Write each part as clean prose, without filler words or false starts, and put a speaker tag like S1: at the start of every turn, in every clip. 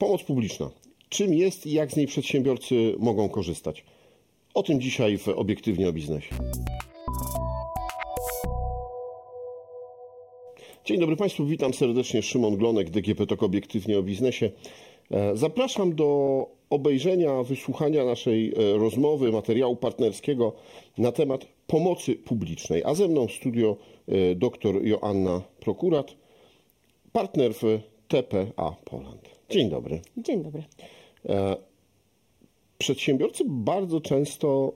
S1: Pomoc publiczna. Czym jest i jak z niej przedsiębiorcy mogą korzystać? O tym dzisiaj w Obiektywnie o Biznesie. Dzień dobry Państwu, witam serdecznie. Szymon Glonek, DGP TOK Obiektywnie o Biznesie. Zapraszam do obejrzenia, wysłuchania naszej rozmowy, materiału partnerskiego na temat pomocy publicznej. A ze mną w studio dr Joanna Prokurat, partner w TPA Poland. Dzień dobry.
S2: Dzień dobry.
S1: Przedsiębiorcy bardzo często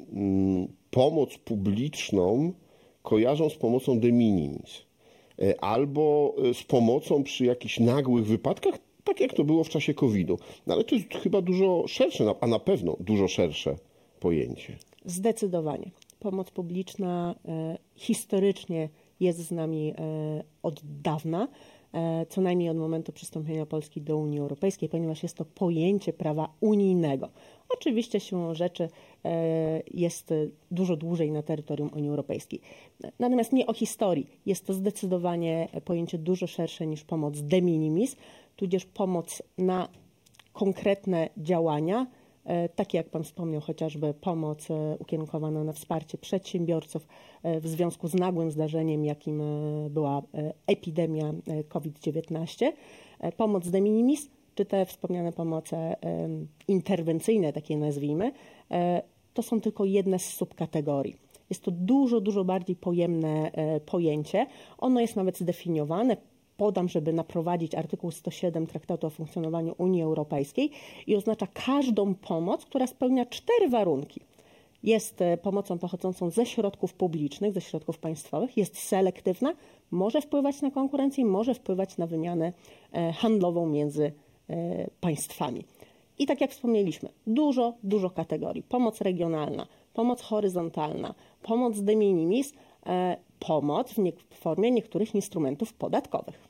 S1: pomoc publiczną kojarzą z pomocą de minimis albo z pomocą przy jakichś nagłych wypadkach, tak jak to było w czasie COVID-u. No ale to jest chyba dużo szersze, a na pewno dużo szersze pojęcie.
S2: Zdecydowanie. Pomoc publiczna historycznie jest z nami od dawna, co najmniej od momentu przystąpienia Polski do Unii Europejskiej, ponieważ jest to pojęcie prawa unijnego. Oczywiście siłą rzeczy jest dużo dłużej na terytorium Unii Europejskiej. Natomiast nie o historii. Jest to zdecydowanie pojęcie dużo szersze niż pomoc de minimis, tudzież pomoc na konkretne działania, takie jak Pan wspomniał, chociażby pomoc ukierunkowana na wsparcie przedsiębiorców w związku z nagłym zdarzeniem, jakim była epidemia COVID-19, pomoc de minimis, czy te wspomniane pomoce interwencyjne, takie nazwijmy, to są tylko jedne z subkategorii. Jest to dużo bardziej pojemne pojęcie. Ono jest nawet zdefiniowane. Podam, żeby naprowadzić artykuł 107 Traktatu o funkcjonowaniu Unii Europejskiej i oznacza każdą pomoc, która spełnia 4 warunki. Jest pomocą pochodzącą ze środków publicznych, ze środków państwowych, jest selektywna, może wpływać na konkurencję, może wpływać na wymianę handlową między państwami. I tak jak wspomnieliśmy, dużo kategorii. Pomoc regionalna, pomoc horyzontalna, pomoc de minimis, pomoc w formie niektórych instrumentów podatkowych.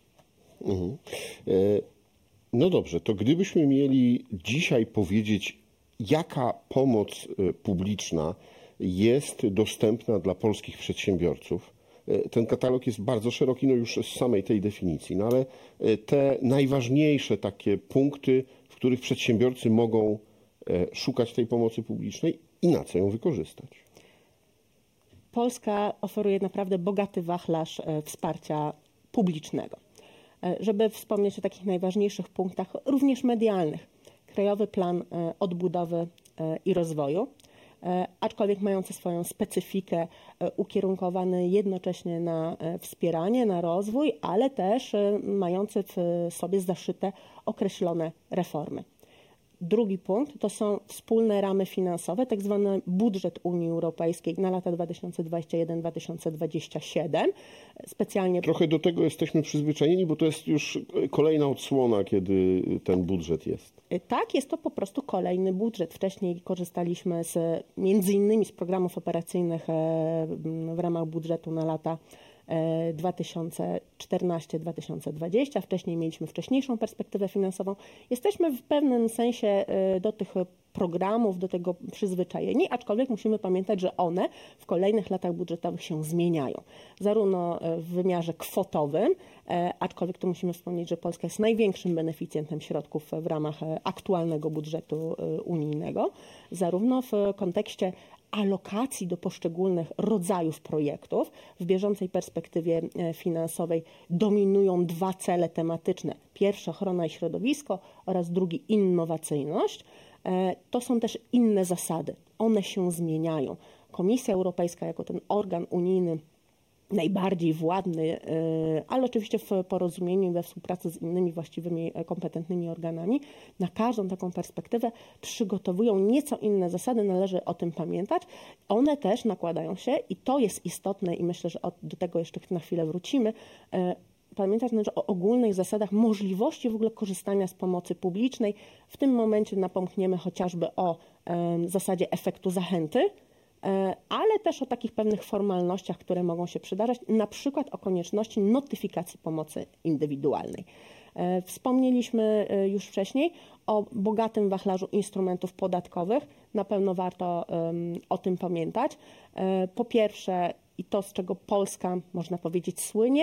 S1: No dobrze, to gdybyśmy mieli dzisiaj powiedzieć, jaka pomoc publiczna jest dostępna dla polskich przedsiębiorców. Ten katalog jest bardzo szeroki, no już z samej tej definicji, no ale te najważniejsze takie punkty, w których przedsiębiorcy mogą szukać tej pomocy publicznej i na co ją wykorzystać.
S2: Polska oferuje naprawdę bogaty wachlarz wsparcia publicznego. Żeby wspomnieć o takich najważniejszych punktach, również medialnych. Krajowy Plan Odbudowy i Rozwoju, aczkolwiek mający swoją specyfikę, ukierunkowany jednocześnie na wspieranie, na rozwój, ale też mający w sobie zaszyte określone reformy. Drugi punkt to są wspólne ramy finansowe, tak zwany budżet Unii Europejskiej na lata 2021-2027. Specjalnie...
S1: Trochę do tego jesteśmy przyzwyczajeni, bo to jest już kolejna odsłona, kiedy ten budżet jest.
S2: Tak, jest to po prostu kolejny budżet. Wcześniej korzystaliśmy między innymi z programów operacyjnych w ramach budżetu na lata 2014-2020. Wcześniej mieliśmy wcześniejszą perspektywę finansową. Jesteśmy w pewnym sensie do tych programów, do tego przyzwyczajeni, aczkolwiek musimy pamiętać, że one w kolejnych latach budżetowych się zmieniają. Zarówno w wymiarze kwotowym, aczkolwiek tu musimy wspomnieć, że Polska jest największym beneficjentem środków w ramach aktualnego budżetu unijnego, zarówno w kontekście alokacji do poszczególnych rodzajów projektów. W bieżącej perspektywie finansowej dominują 2 cele tematyczne. Pierwszy ochrona i środowisko oraz drugi innowacyjność. To są też inne zasady. One się zmieniają. Komisja Europejska jako ten organ unijny najbardziej władny, ale oczywiście w porozumieniu i we współpracy z innymi właściwymi, kompetentnymi organami, na każdą taką perspektywę przygotowują nieco inne zasady, należy o tym pamiętać. One też nakładają się i to jest istotne i myślę, że do tego jeszcze na chwilę wrócimy, pamiętać należy o ogólnych zasadach możliwości w ogóle korzystania z pomocy publicznej. W tym momencie napomkniemy chociażby o zasadzie efektu zachęty, ale też o takich pewnych formalnościach, które mogą się przydarzać, na przykład o konieczności notyfikacji pomocy indywidualnej. Wspomnieliśmy już wcześniej o bogatym wachlarzu instrumentów podatkowych. Na pewno warto o tym pamiętać. Po pierwsze, i to z czego Polska, można powiedzieć, słynie,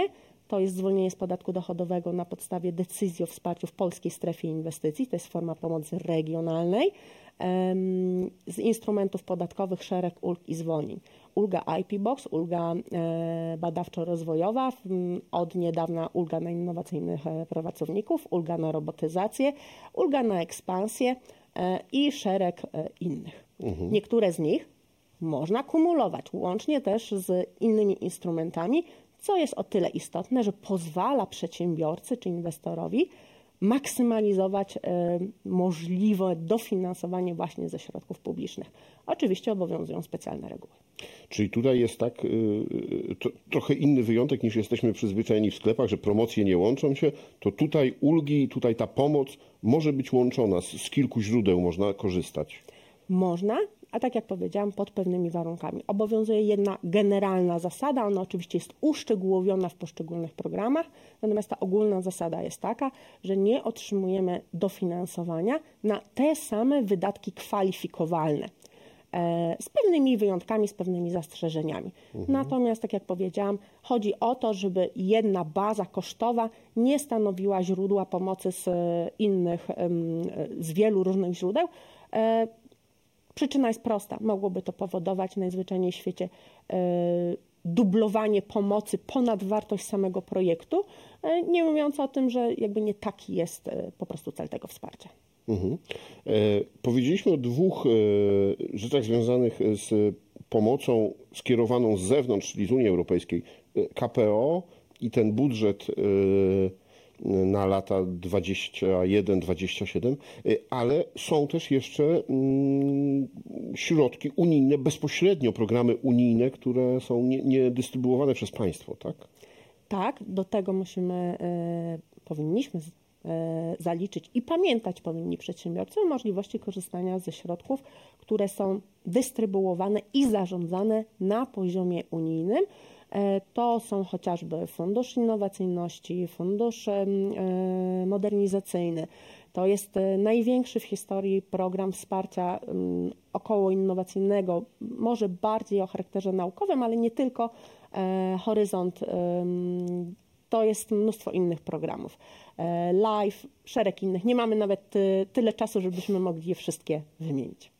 S2: to jest zwolnienie z podatku dochodowego na podstawie decyzji o wsparciu w polskiej strefie inwestycji, to jest forma pomocy regionalnej. Z instrumentów podatkowych szereg ulg i zwolnień. Ulga IP Box, ulga badawczo-rozwojowa, od niedawna ulga na innowacyjnych pracowników, ulga na robotyzację, ulga na ekspansję i szereg innych. Niektóre z nich można kumulować, łącznie też z innymi instrumentami, co jest o tyle istotne, że pozwala przedsiębiorcy czy inwestorowi maksymalizować możliwe dofinansowanie właśnie ze środków publicznych. Oczywiście obowiązują specjalne reguły.
S1: Czyli tutaj jest tak trochę inny wyjątek niż jesteśmy przyzwyczajeni w sklepach, że promocje nie łączą się, to tutaj ulgi, tutaj ta pomoc może być łączona, z kilku źródeł można korzystać.
S2: Można, a tak jak powiedziałam, pod pewnymi warunkami. Obowiązuje jedna generalna zasada, ona oczywiście jest uszczegółowiona w poszczególnych programach, natomiast ta ogólna zasada jest taka, że nie otrzymujemy dofinansowania na te same wydatki kwalifikowalne. Z pewnymi wyjątkami, z pewnymi zastrzeżeniami. Natomiast, tak jak powiedziałam, chodzi o to, żeby jedna baza kosztowa nie stanowiła źródła pomocy z wielu różnych źródeł. Przyczyna jest prosta. Mogłoby to powodować najzwyczajniej w świecie dublowanie pomocy ponad wartość samego projektu, nie mówiąc o tym, że jakby nie taki jest po prostu cel tego wsparcia.
S1: Powiedzieliśmy o dwóch rzeczach związanych z pomocą skierowaną z zewnątrz, czyli z Unii Europejskiej. KPO i ten budżet na lata 21-27, ale są też jeszcze środki unijne, bezpośrednio programy unijne, które są niedystrybuowane przez państwo, tak?
S2: Tak, do tego powinniśmy zaliczyć i pamiętać powinni przedsiębiorcy o możliwości korzystania ze środków, które są dystrybuowane i zarządzane na poziomie unijnym. To są chociażby Fundusz Innowacyjności, Fundusz Modernizacyjny. To jest największy w historii program wsparcia okołoinnowacyjnego, może bardziej o charakterze naukowym, ale nie tylko. Horyzont, to jest mnóstwo innych programów. LIFE, szereg innych. Nie mamy nawet tyle czasu, żebyśmy mogli je wszystkie wymienić.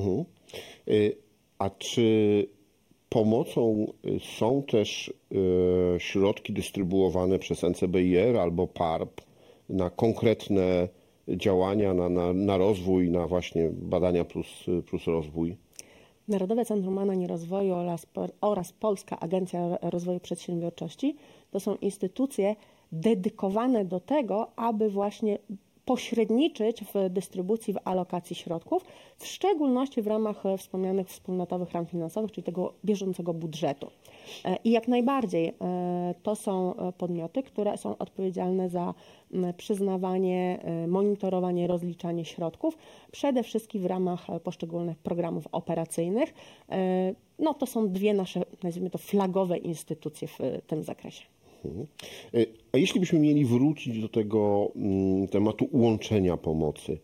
S1: A czy pomocą są też środki dystrybuowane przez NCBIR albo PARP na konkretne działania, na rozwój, na właśnie badania plus rozwój?
S2: Narodowe Centrum Badań i Rozwoju oraz Polska Agencja Rozwoju Przedsiębiorczości to są instytucje dedykowane do tego, aby właśnie pośredniczyć w dystrybucji, w alokacji środków, w szczególności w ramach wspomnianych wspólnotowych ram finansowych, czyli tego bieżącego budżetu. I jak najbardziej to są podmioty, które są odpowiedzialne za przyznawanie, monitorowanie, rozliczanie środków, przede wszystkim w ramach poszczególnych programów operacyjnych. No to są dwie nasze, nazwijmy to, flagowe instytucje w tym zakresie.
S1: A jeśli byśmy mieli wrócić do tego tematu łączenia pomocy,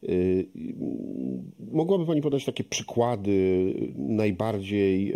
S1: mogłaby Pani podać takie przykłady najbardziej,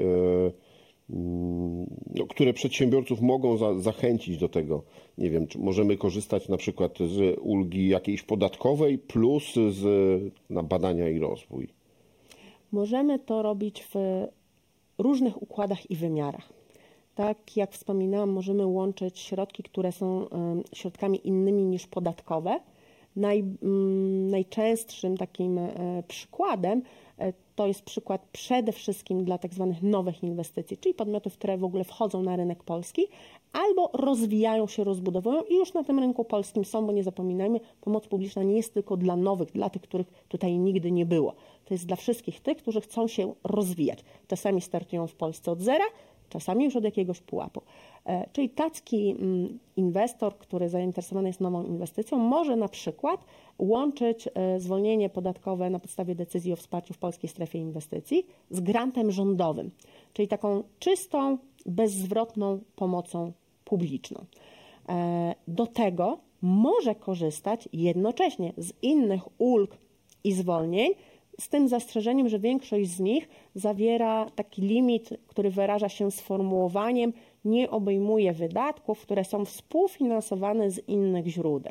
S1: które przedsiębiorców mogą zachęcić do tego? Nie wiem, czy możemy korzystać na przykład z ulgi jakiejś podatkowej plus na badania i rozwój?
S2: Możemy to robić w różnych układach i wymiarach. Tak jak wspominałam, możemy łączyć środki, które są środkami innymi niż podatkowe. Najczęstszym takim przykładem to jest przykład przede wszystkim dla tak zwanych nowych inwestycji, czyli podmiotów, które w ogóle wchodzą na rynek polski albo rozwijają się, rozbudowują i już na tym rynku polskim są, bo nie zapominajmy, pomoc publiczna nie jest tylko dla nowych, dla tych, których tutaj nigdy nie było. To jest dla wszystkich tych, którzy chcą się rozwijać. Czasami startują w Polsce od zera, czasami już od jakiegoś pułapu. Czyli taki inwestor, który zainteresowany jest nową inwestycją, może na przykład łączyć zwolnienie podatkowe na podstawie decyzji o wsparciu w polskiej strefie inwestycji z grantem rządowym, czyli taką czystą, bezzwrotną pomocą publiczną. Do tego może korzystać jednocześnie z innych ulg i zwolnień, z tym zastrzeżeniem, że większość z nich zawiera taki limit, który wyraża się sformułowaniem nie obejmuje wydatków, które są współfinansowane z innych źródeł.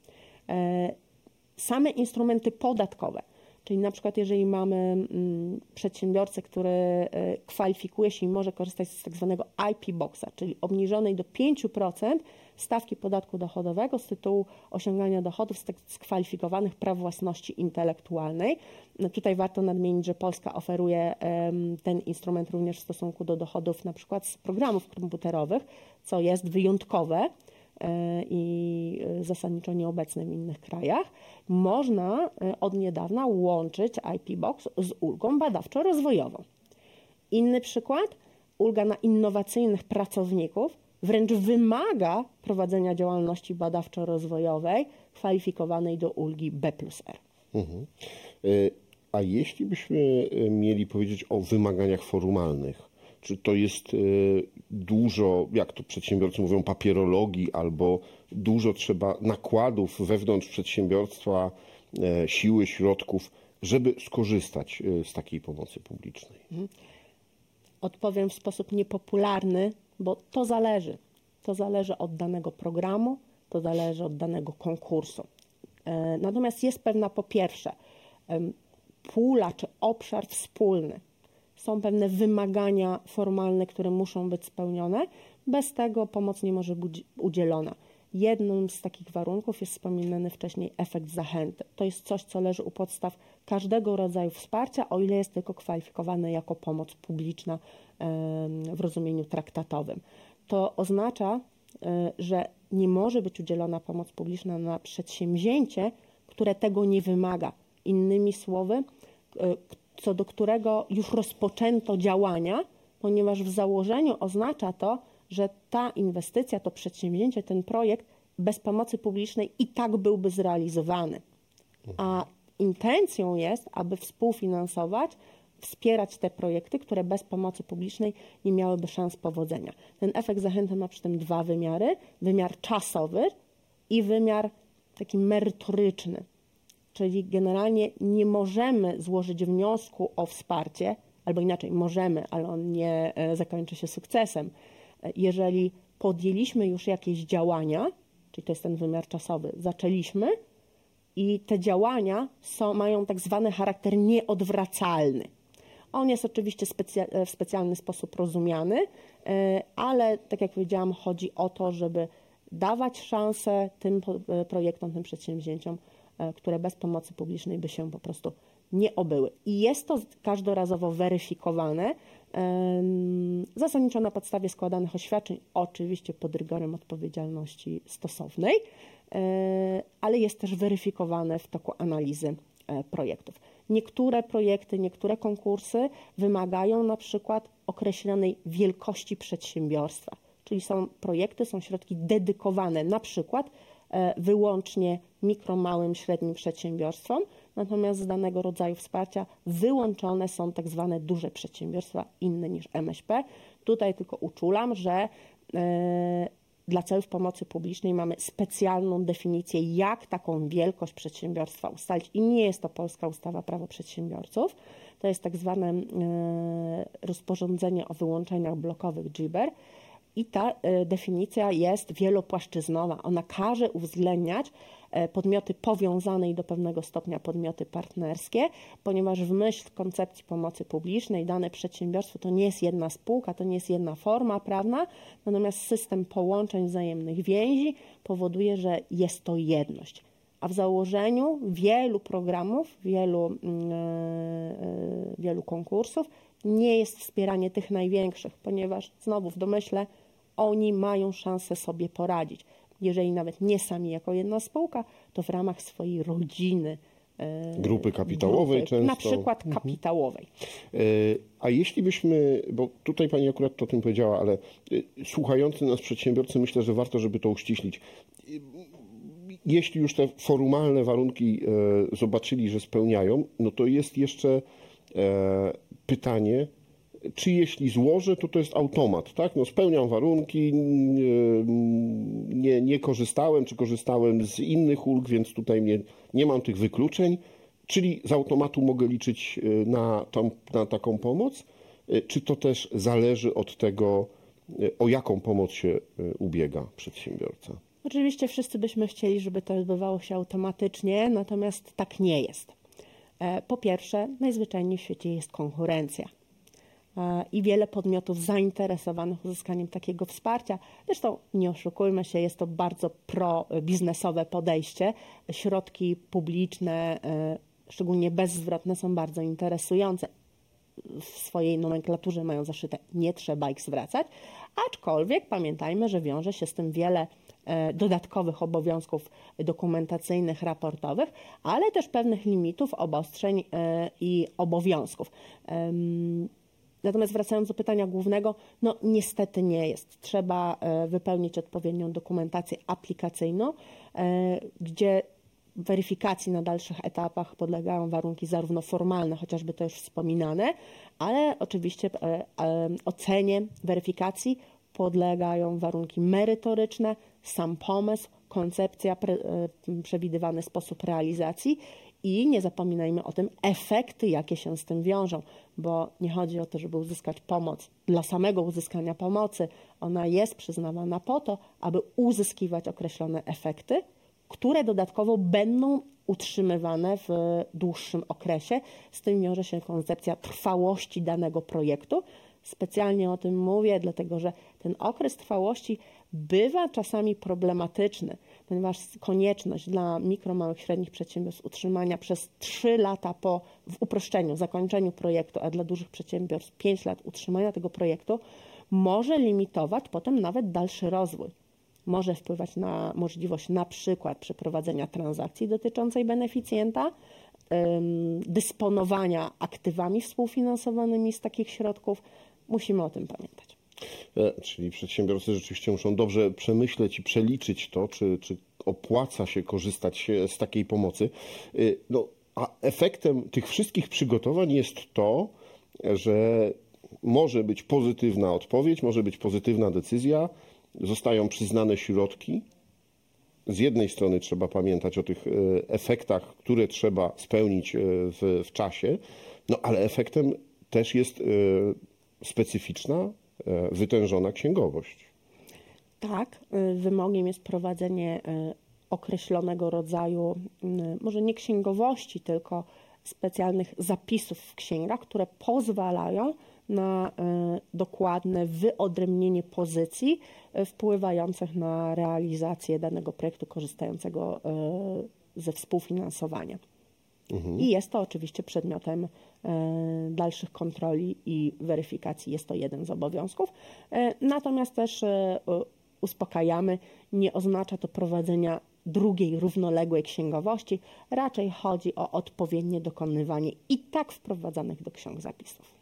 S2: Same instrumenty podatkowe, czyli na przykład jeżeli mamy przedsiębiorcę, który kwalifikuje się i może korzystać z tak zwanego IP Boxa, czyli obniżonej do 5% stawki podatku dochodowego z tytułu osiągania dochodów z kwalifikowanych praw własności intelektualnej. No tutaj warto nadmienić, że Polska oferuje ten instrument również w stosunku do dochodów na przykład z programów komputerowych, co jest wyjątkowe i zasadniczo nieobecne w innych krajach. Można od niedawna łączyć IP Box z ulgą badawczo-rozwojową. Inny przykład, ulga na innowacyjnych pracowników wręcz wymaga prowadzenia działalności badawczo-rozwojowej kwalifikowanej do ulgi B+R.
S1: Mhm. A jeśli byśmy mieli powiedzieć o wymaganiach formalnych, czy to jest dużo, jak to przedsiębiorcy mówią, papierologii, albo dużo trzeba nakładów wewnątrz przedsiębiorstwa, siły, środków, żeby skorzystać z takiej pomocy publicznej?
S2: Odpowiem w sposób niepopularny, bo to zależy. To zależy od danego programu, to zależy od danego konkursu. Natomiast jest pewna, po pierwsze, pula czy obszar wspólny. Są pewne wymagania formalne, które muszą być spełnione. Bez tego pomoc nie może być udzielona. Jednym z takich warunków jest wspominany wcześniej efekt zachęty. To jest coś, co leży u podstaw każdego rodzaju wsparcia, o ile jest tylko kwalifikowane jako pomoc publiczna w rozumieniu traktatowym. To oznacza, że nie może być udzielona pomoc publiczna na przedsięwzięcie, które tego nie wymaga. Innymi słowy, co do którego już rozpoczęto działania, ponieważ w założeniu oznacza to, że ta inwestycja, to przedsięwzięcie, ten projekt bez pomocy publicznej i tak byłby zrealizowany. A intencją jest, aby współfinansować, wspierać te projekty, które bez pomocy publicznej nie miałyby szans powodzenia. Ten efekt zachęty ma przy tym dwa wymiary. Wymiar czasowy i wymiar taki merytoryczny. Czyli generalnie nie możemy złożyć wniosku o wsparcie, albo inaczej możemy, ale on nie zakończy się sukcesem. Jeżeli podjęliśmy już jakieś działania, czyli to jest ten wymiar czasowy, zaczęliśmy i te działania mają tak zwany charakter nieodwracalny. On jest oczywiście w specjalny sposób rozumiany, ale tak jak powiedziałam, chodzi o to, żeby dawać szansę tym projektom, tym przedsięwzięciom, które bez pomocy publicznej by się po prostu nie obyły. I jest to każdorazowo weryfikowane, zasadniczo na podstawie składanych oświadczeń, oczywiście pod rygorem odpowiedzialności stosownej, ale jest też weryfikowane w toku analizy projektów. Niektóre projekty, niektóre konkursy wymagają na przykład określonej wielkości przedsiębiorstwa, czyli są projekty, są środki dedykowane na przykład wyłącznie mikro, małym, średnim przedsiębiorstwom, natomiast z danego rodzaju wsparcia wyłączone są tak zwane duże przedsiębiorstwa, inne niż MŚP. Tutaj tylko uczulam, że dla celów pomocy publicznej mamy specjalną definicję, jak taką wielkość przedsiębiorstwa ustalić i nie jest to polska ustawa Prawo przedsiębiorców. To jest tak zwane rozporządzenie o wyłączeniach blokowych GBER. I ta definicja jest wielopłaszczyznowa. Ona każe uwzględniać podmioty powiązane i do pewnego stopnia podmioty partnerskie, ponieważ w myśl koncepcji pomocy publicznej dane przedsiębiorstwo to nie jest jedna spółka, to nie jest jedna forma prawna, natomiast system połączeń, wzajemnych więzi powoduje, że jest to jedność. A w założeniu wielu programów, wielu konkursów nie jest wspieranie tych największych, ponieważ znowu w domyśle oni mają szansę sobie poradzić. Jeżeli nawet nie sami jako jedna spółka, to w ramach swojej rodziny.
S1: Grupy kapitałowej często.
S2: Na przykład kapitałowej.
S1: A jeśli byśmy, bo tutaj Pani akurat o tym powiedziała, ale słuchający nas przedsiębiorcy, myślę, że warto, żeby to uściślić. Jeśli już te formalne warunki zobaczyli, że spełniają, no to jest jeszcze pytanie, czy jeśli złożę, to jest automat, tak? No spełniam warunki, nie korzystałem, czy korzystałem z innych ulg, więc tutaj nie mam tych wykluczeń, czyli z automatu mogę liczyć na taką pomoc, czy to też zależy od tego, O jaką pomoc się ubiega przedsiębiorca?
S2: Oczywiście wszyscy byśmy chcieli, żeby to odbywało się automatycznie, natomiast tak nie jest. Po pierwsze, najzwyczajniej w świecie jest konkurencja i wiele podmiotów zainteresowanych uzyskaniem takiego wsparcia. Zresztą nie oszukujmy się, jest to bardzo probiznesowe podejście. Środki publiczne, szczególnie bezzwrotne, są bardzo interesujące. W swojej nomenklaturze mają zaszyte nie trzeba ich zwracać, aczkolwiek pamiętajmy, że wiąże się z tym wiele dodatkowych obowiązków dokumentacyjnych, raportowych, ale też pewnych limitów, obostrzeń i obowiązków. Natomiast wracając do pytania głównego, no niestety nie jest. Trzeba wypełnić odpowiednią dokumentację aplikacyjną, gdzie weryfikacji na dalszych etapach podlegają warunki zarówno formalne, chociażby to już wspominane, ale oczywiście ocenie weryfikacji podlegają warunki merytoryczne, sam pomysł, koncepcja, przewidywany sposób realizacji i nie zapominajmy o tym, efekty, jakie się z tym wiążą, bo nie chodzi o to, żeby uzyskać pomoc dla samego uzyskania pomocy. Ona jest przyznawana po to, aby uzyskiwać określone efekty, które dodatkowo będą utrzymywane w dłuższym okresie. Z tym wiąże się koncepcja trwałości danego projektu. Specjalnie o tym mówię, dlatego że ten okres trwałości bywa czasami problematyczny, ponieważ konieczność dla mikro, małych, średnich przedsiębiorstw utrzymania przez 3 lata w uproszczeniu, zakończeniu projektu, a dla dużych przedsiębiorstw 5 lat utrzymania tego projektu może limitować potem nawet dalszy rozwój. Może wpływać na możliwość na przykład przeprowadzenia transakcji dotyczącej beneficjenta, dysponowania aktywami współfinansowanymi z takich środków. Musimy o tym pamiętać.
S1: Czyli przedsiębiorcy rzeczywiście muszą dobrze przemyśleć i przeliczyć to, czy opłaca się korzystać z takiej pomocy. No, a efektem tych wszystkich przygotowań jest to, że może być pozytywna odpowiedź, może być pozytywna decyzja, zostają przyznane środki. Z jednej strony trzeba pamiętać o tych efektach, które trzeba spełnić w czasie, no ale efektem też jest specyficzna, wytężona księgowość.
S2: Tak, wymogiem jest prowadzenie określonego rodzaju, może nie księgowości, tylko specjalnych zapisów w księgach, które pozwalają na dokładne wyodrębnienie pozycji wpływających na realizację danego projektu korzystającego ze współfinansowania. I jest to oczywiście przedmiotem dalszych kontroli i weryfikacji. Jest to jeden z obowiązków. Natomiast też uspokajamy, nie oznacza to prowadzenia drugiej równoległej księgowości. Raczej chodzi o odpowiednie dokonywanie i tak wprowadzanych do ksiąg zapisów.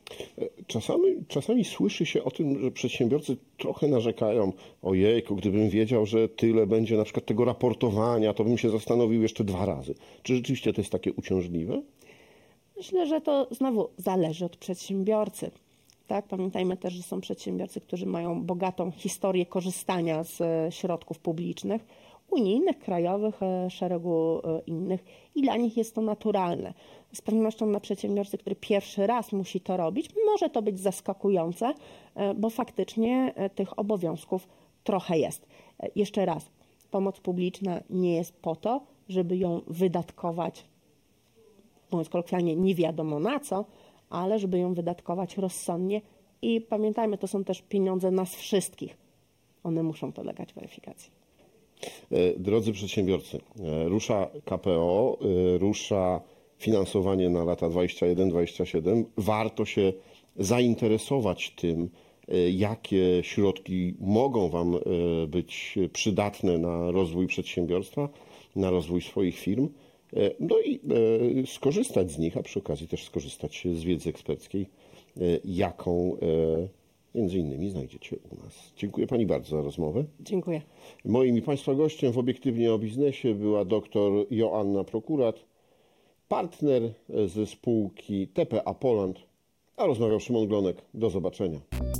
S1: Czasami słyszy się o tym, że przedsiębiorcy trochę narzekają, ojejku, gdybym wiedział, że tyle będzie na przykład tego raportowania, to bym się zastanowił jeszcze 2 razy. Czy rzeczywiście to jest takie uciążliwe?
S2: Myślę, że to znowu zależy od przedsiębiorcy. Tak? Pamiętajmy też, że są przedsiębiorcy, którzy mają bogatą historię korzystania z środków publicznych, unijnych, krajowych, szeregu innych i dla nich jest to naturalne. Z pewnością dla przedsiębiorcy, który pierwszy raz musi to robić, może to być zaskakujące, bo faktycznie tych obowiązków trochę jest. Jeszcze raz, pomoc publiczna nie jest po to, żeby ją wydatkować, mówiąc kolokwialnie, nie wiadomo na co, ale żeby ją wydatkować rozsądnie i pamiętajmy, to są też pieniądze nas wszystkich. One muszą podlegać weryfikacji.
S1: Drodzy przedsiębiorcy, rusza KPO, rusza finansowanie na lata 21-27. Warto się zainteresować tym, jakie środki mogą Wam być przydatne na rozwój przedsiębiorstwa, na rozwój swoich firm. No i skorzystać z nich, a przy okazji też skorzystać z wiedzy eksperckiej, jaką między innymi znajdziecie u nas. Dziękuję Pani bardzo za rozmowę.
S2: Dziękuję.
S1: Moim i Państwa gościem w Obiektywnie o Biznesie była dr Joanna Prokurat, partner ze spółki TPA Poland, a rozmawiał Szymon Glonek. Do zobaczenia.